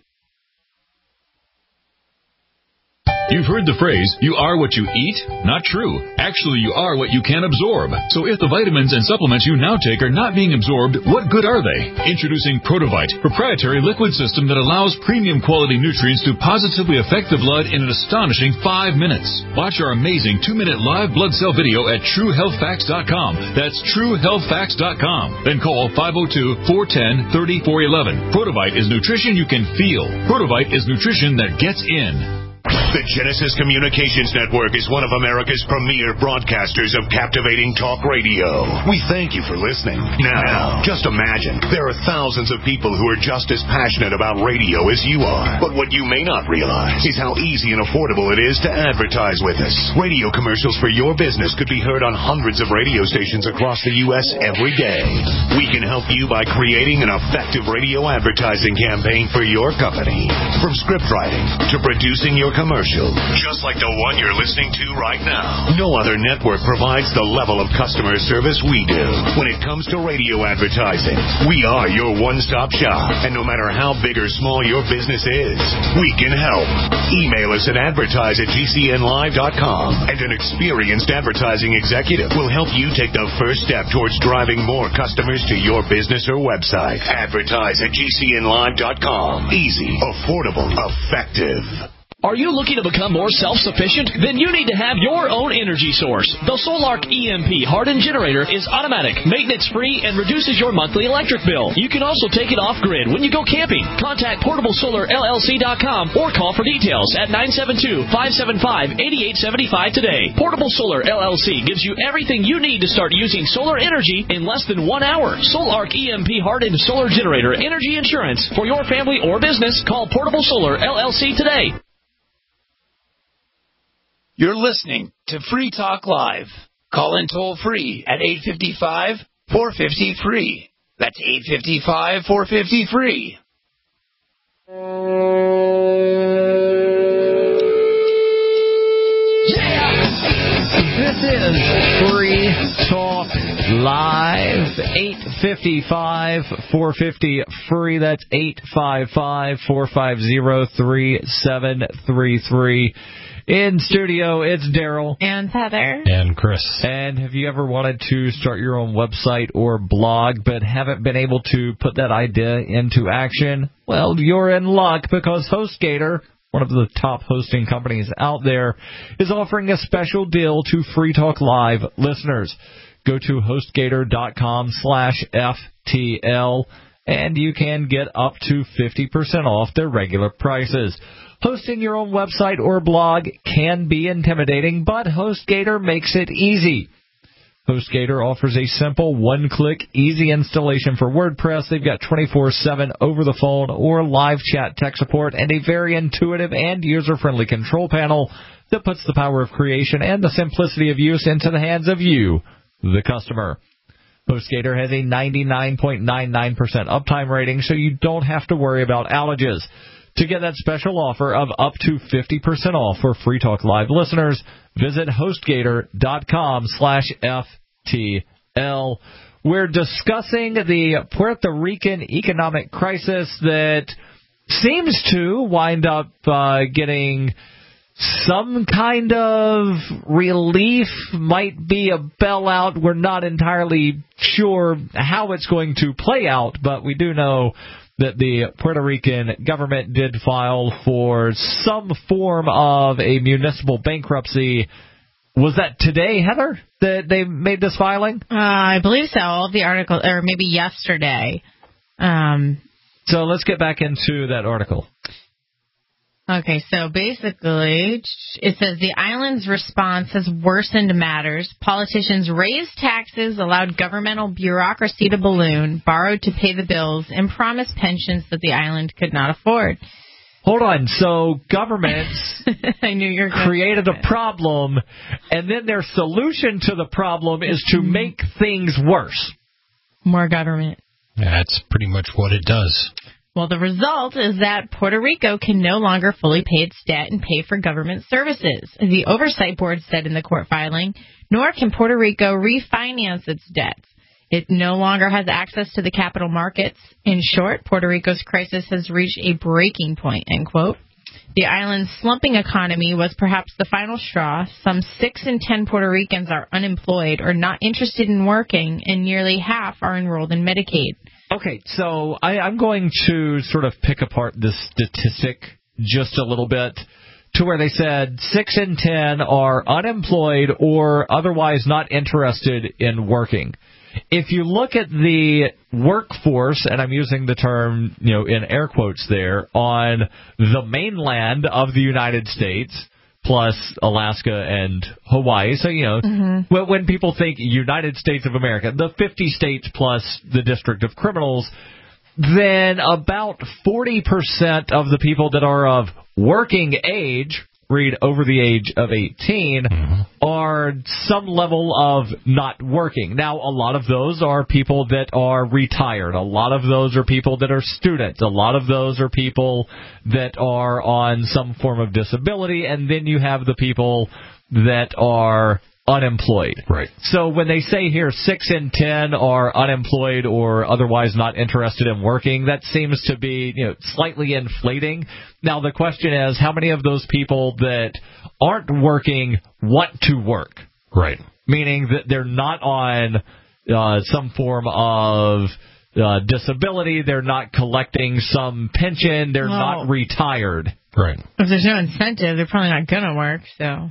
You've heard the phrase, you are what you eat? Not true. Actually, you are what you can absorb. So if the vitamins and supplements you now take are not being absorbed, what good are they? Introducing Protovite, proprietary liquid system that allows premium quality nutrients to positively affect the blood in an astonishing five minutes. Watch our amazing two-minute live blood cell video at true health facts dot com. That's true health facts dot com. Then call five oh two, four one zero, three four one one. Protovite is nutrition you can feel. Protovite is nutrition that gets in. The Genesis Communications Network is one of America's premier broadcasters of captivating talk radio. We thank you for listening. Now, just imagine, there are thousands of people who are just as passionate about radio as you are. But what you may not realize is how easy and affordable it is to advertise with us. Radio commercials for your business could be heard on hundreds of radio stations across the U S every day. We can help you by creating an effective radio advertising campaign for your company. From script writing to producing your commercial, just like the one you're listening to right now. No other network provides the level of customer service we do. When it comes to radio advertising, we are your one-stop shop. And no matter how big or small your business is, we can help. Email us at advertise at g c n live dot com, and an experienced advertising executive will help you take the first step towards driving more customers to your business or website. Advertise at g c n live dot com. Easy, affordable, effective. Are you looking to become more self-sufficient? Then you need to have your own energy source. The Solark E M P hardened generator is automatic, maintenance-free, and reduces your monthly electric bill. You can also take it off-grid when you go camping. Contact portable solar L L C dot com or call for details at nine seven two, five seven five, eight eight seven five today. Portable Solar L L C gives you everything you need to start using solar energy in less than one hour. Solark E M P hardened solar generator energy insurance for your family or business. Call Portable Solar L L C today. You're listening to Free Talk Live. Call in toll free at eight five five, four five zero, free. That's eight five five, four five zero, free. This is Free Talk Live, eight five five, four five zero, free. That's eight five five, four five zero, three seven three three. In studio, it's Daryl. And Heather. And Chris. And have you ever wanted to start your own website or blog but haven't been able to put that idea into action? Well, you're in luck because HostGator, one of the top hosting companies out there, is offering a special deal to Free Talk Live listeners. Go to HostGator.com slash FTL and you can get up to fifty percent off their regular prices. Hosting your own website or blog can be intimidating, but HostGator makes it easy. HostGator offers a simple one-click, easy installation for WordPress. They've got twenty-four seven over-the-phone or live chat tech support and a very intuitive and user-friendly control panel that puts the power of creation and the simplicity of use into the hands of you, the customer. HostGator has a ninety-nine point nine nine percent uptime rating, so you don't have to worry about outages. To get that special offer of up to fifty percent off for Free Talk Live listeners, visit HostGator.com slash FTL. We're discussing the Puerto Rican economic crisis that seems to wind up uh, getting some kind of relief, might be a bailout. We're not entirely sure how it's going to play out, but we do know that the Puerto Rican government did file for some form of a municipal bankruptcy. Was that today, Heather, that they made this filing? Uh, I believe so. All of the article, or maybe yesterday. Um, so let's get back into that article. Okay, so basically, it says the island's response has worsened matters. Politicians raised taxes, allowed governmental bureaucracy to balloon, borrowed to pay the bills, and promised pensions that the island could not afford. Hold on. So governments I knew you were created a problem, and then their solution to the problem is to make things worse. More government. That's pretty much what it does. Well, the result is that Puerto Rico can no longer fully pay its debt and pay for government services, as the Oversight Board said in the court filing, nor can Puerto Rico refinance its debts. It no longer has access to the capital markets. In short, Puerto Rico's crisis has reached a breaking point, end quote. The island's slumping economy was perhaps the final straw. Some six in ten Puerto Ricans are unemployed or not interested in working, and nearly half are enrolled in Medicaid. Okay, so I, I'm going to sort of pick apart this statistic just a little bit to where they said six in ten are unemployed or otherwise not interested in working. If you look at the workforce, and I'm using the term, you know, in air quotes there, on the mainland of the United States, plus Alaska and Hawaii. So, you know, mm-hmm. when, when people think United States of America, the fifty states plus the District of Criminals, then about forty percent of the people that are of working age, read over the age of eighteen, mm-hmm. are some level of not working. Now, a lot of those are people that are retired. A lot of those are people that are students. A lot of those are people that are on some form of disability. And then you have the people that are unemployed. Right. So when they say here six in ten are unemployed or otherwise not interested in working, that seems to be, you know, slightly inflating. Now the question is, how many of those people that aren't working want to work? Right. Meaning that they're not on uh, some form of uh, disability, they're not collecting some pension, they're well, not retired. Right. If there's no incentive, they're probably not going to work, so...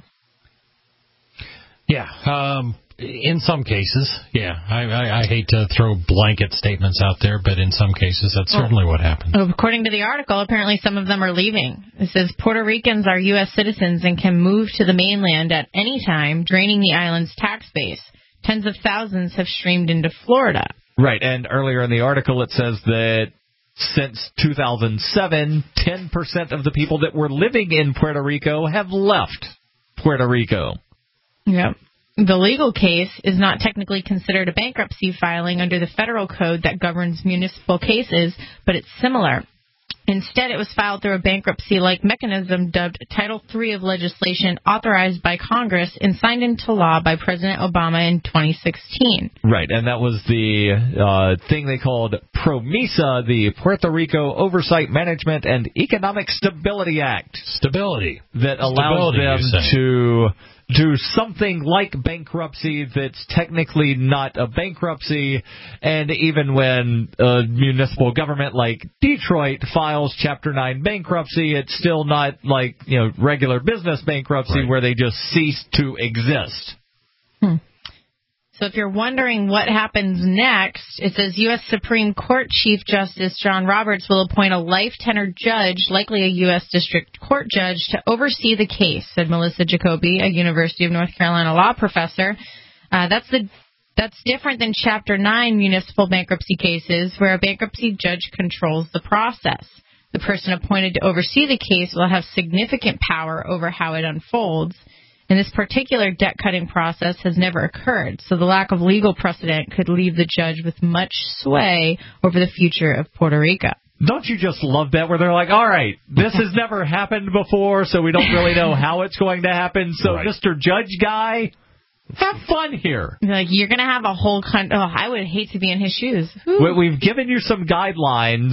Yeah, um, in some cases, yeah. I, I, I hate to throw blanket statements out there, but in some cases, that's certainly what happened. According to the article, apparently some of them are leaving. It says Puerto Ricans are U S citizens and can move to the mainland at any time, draining the island's tax base. Tens of thousands have streamed into Florida. Right, and earlier in the article it says that since two thousand seven, ten percent of the people that were living in Puerto Rico have left Puerto Rico. Yep. The legal case is not technically considered a bankruptcy filing under the federal code that governs municipal cases, but it's similar. Instead, it was filed through a bankruptcy-like mechanism dubbed Title three of legislation authorized by Congress and signed into law by President Obama in twenty sixteen. Right, and that was the uh, thing they called PROMESA, the Puerto Rico Oversight, Management, and Economic Stability Act. Stability. That allows Stability, them to do something like bankruptcy that's technically not a bankruptcy, and even when a municipal government like Detroit files Chapter nine bankruptcy, it's still not like, you know, regular business bankruptcy right. where they just cease to exist. Hmm. So if you're wondering what happens next, it says U S Supreme Court Chief Justice John Roberts will appoint a life-tenured judge, likely a U S District Court judge, to oversee the case, said Melissa Jacoby, a University of North Carolina law professor. Uh, that's the that's different than Chapter nine municipal bankruptcy cases, where a bankruptcy judge controls the process. The person appointed to oversee the case will have significant power over how it unfolds. And this particular debt-cutting process has never occurred, so the lack of legal precedent could leave the judge with much sway over the future of Puerto Rico. Don't you just love that, where they're like, all right, this has never happened before, so we don't really know how it's going to happen, so right. Mister Judge Guy, have fun here. Like, you're going to have a whole country. Oh, I would hate to be in his shoes. Ooh. We've given you some guidelines,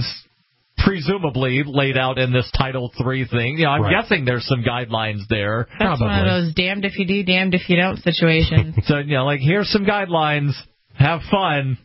presumably laid out in this Title three thing. You know, I'm right. guessing there's some guidelines there. That's Probably. one of those damned if you do, damned if you don't situations. So, you know, like, here's some guidelines. Have fun.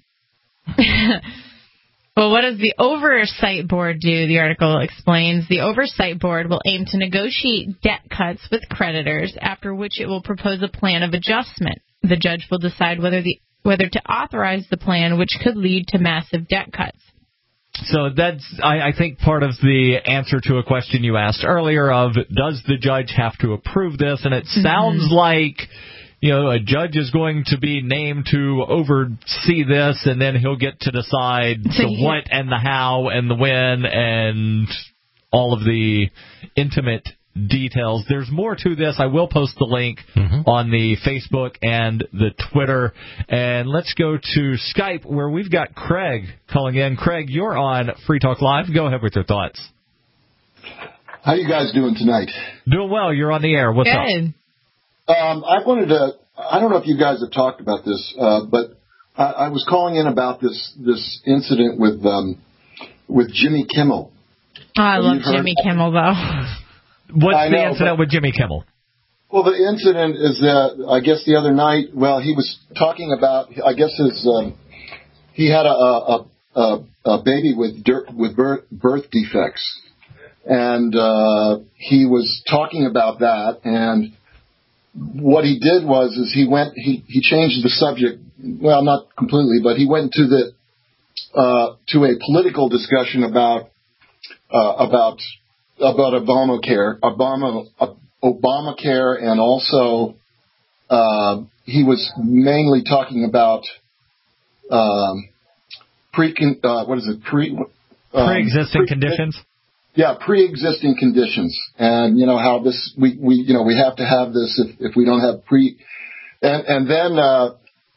Well, what does the Oversight Board do? The article explains the Oversight Board will aim to negotiate debt cuts with creditors, after which it will propose a plan of adjustment. The judge will decide whether the whether to authorize the plan, which could lead to massive debt cuts. So that's, I, I think, part of the answer to a question you asked earlier of, does the judge have to approve this? And it sounds mm-hmm. like, you know, a judge is going to be named to oversee this, and then he'll get to decide so the what and the how and the when and all of the intimate details. There's more to this. I will post the link mm-hmm. on the Facebook and the Twitter. And let's go to Skype, where we've got Craig calling in. Craig, you're on Free Talk Live. Go ahead with your thoughts. How you guys doing tonight? Doing well. You're on the air. What's Good. up? Um, I wanted to, I don't know if you guys have talked about this, uh, but I, I was calling in about this, this incident with, um, with Jimmy Kimmel. Oh, I have love Jimmy Kimmel, though. What's I the know, incident but, with Jimmy Kimmel? Well, the incident is that, I guess the other night, well, he was talking about, I guess his, um, he had a, a, a, a baby with dirt, with birth, birth defects. And uh, he was talking about that, and what he did was is he went he, he changed the subject. Well, not completely, but he went to the uh, to a political discussion about uh, about about Obamacare, Obama uh, Obamacare, and also uh, he was mainly talking about um, pre uh, what is it pre um, pre-existing pre- conditions. Yeah, pre-existing conditions, and you know how this we, we you know we have to have this if, if we don't have pre, and and then uh,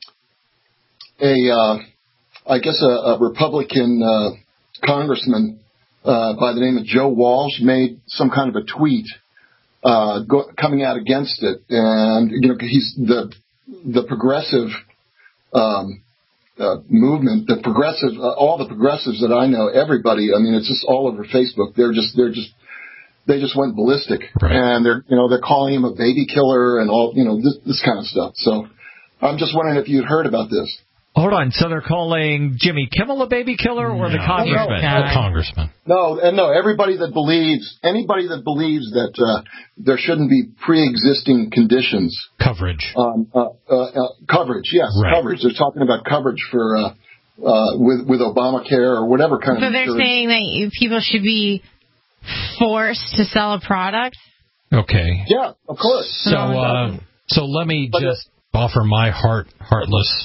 a uh, I guess a, a Republican uh, congressman uh, by the name of Joe Walsh made some kind of a tweet uh, go, coming out against it, and you know he's the the progressive. Um, Uh, movement, the progressive, uh, all the progressives that I know, everybody. I mean, it's just all over Facebook. They're just, they're just, they just went ballistic, right. And they're, you know, they're calling him a baby killer and all, you know, this, this kind of stuff. So, I'm just wondering if you'd heard about this. Hold on. So they're calling Jimmy Kimmel a baby killer, or no. the congressman? No, no. The congressman. No, and no. Everybody that believes, anybody that believes that uh, there shouldn't be pre-existing conditions. Coverage. Um, uh, uh, uh, coverage, yes, right. coverage. They're talking about coverage for uh, uh, with with Obamacare or whatever kind so of. So they're insurance. saying that people should be forced to sell a product. Okay. Yeah, of course. So, uh, so let me but just offer my heart, heartless.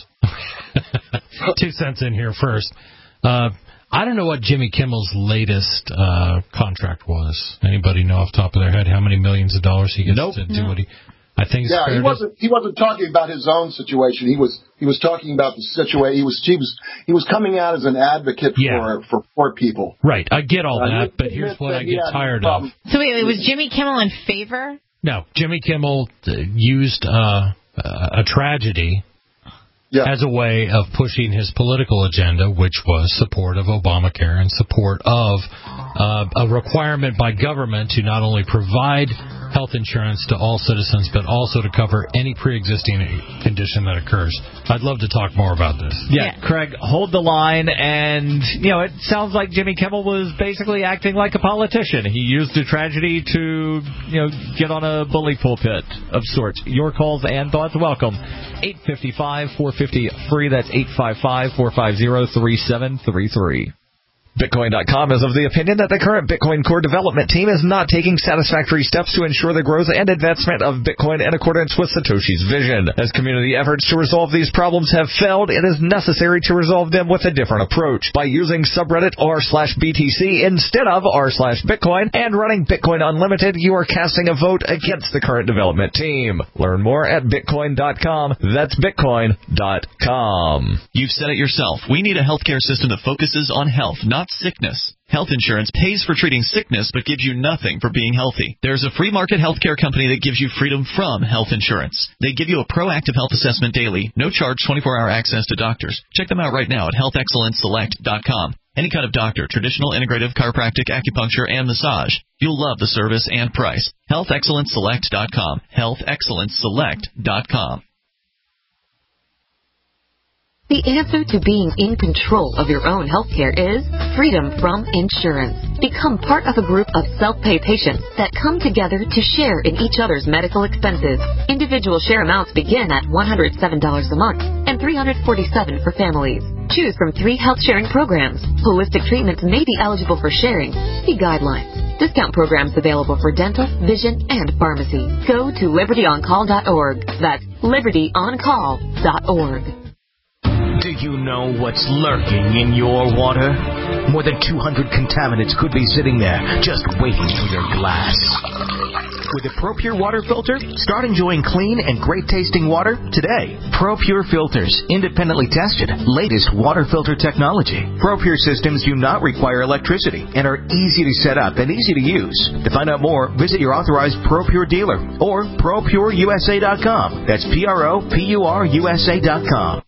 Two cents in here first. Uh, I don't know what Jimmy Kimmel's latest uh, contract was. Anybody know off the top of their head how many millions of dollars he gets nope. to do no. what he? I think. Yeah, he wasn't. He wasn't talking about his own situation. He was. He was talking about the situation. He was. He was. He was coming out as an advocate yeah. for for poor people. Right. I get all uh, that, but here's what I get tired of. So wait, was Jimmy Kimmel in favor? No, Jimmy Kimmel used uh, a tragedy. Yeah. As a way of pushing his political agenda, which was support of Obamacare and support of uh, a requirement by government to not only provide health insurance to all citizens, but also to cover any pre-existing condition that occurs. I'd love to talk more about this. Yeah, yeah, Craig, hold the line. And, you know, it sounds like Jimmy Kimmel was basically acting like a politician. He used a tragedy to, you know, get on a bully pulpit of sorts. Your calls and thoughts, welcome. eight five five, four five zero, free. That's eight five five, four five zero, three seven three three. Bitcoin dot com is of the opinion that the current Bitcoin core development team is not taking satisfactory steps to ensure the growth and advancement of Bitcoin in accordance with Satoshi's vision. As community efforts to resolve these problems have failed, it is necessary to resolve them with a different approach by using subreddit r slash BTC instead of r slash Bitcoin and running Bitcoin Unlimited. You are casting a vote against the current development team. Learn more at Bitcoin dot com. That's Bitcoin dot com. You've said it yourself. We need a healthcare system that focuses on health, not sickness. Health insurance pays for treating sickness but gives you nothing for being healthy. There's a free market healthcare company that gives you freedom from health insurance. They give you a proactive health assessment daily, no charge twenty-four hour access to doctors. Check them out right now at health excellence select dot com. Any kind of doctor, traditional, integrative, chiropractic, acupuncture, and massage. You'll love the service and price. health excellence select dot com. health excellence select dot com. The answer to being in control of your own healthcare is freedom from insurance. Become part of a group of self-pay patients that come together to share in each other's medical expenses. Individual share amounts begin at one hundred seven dollars a month and three hundred forty-seven dollars for families. Choose from three health sharing programs. Holistic treatments may be eligible for sharing. See guidelines. Discount programs available for dental, vision, and pharmacy. Go to liberty on call dot org. That's liberty on call dot org. Do you know what's lurking in your water? More than two hundred contaminants could be sitting there, just waiting for your glass. With a ProPure water filter, start enjoying clean and great-tasting water today. ProPure filters, independently tested, latest water filter technology. ProPure systems do not require electricity and are easy to set up and easy to use. To find out more, visit your authorized ProPure dealer or Pro Pure U S A dot com. That's P R O P U R U S A dot com.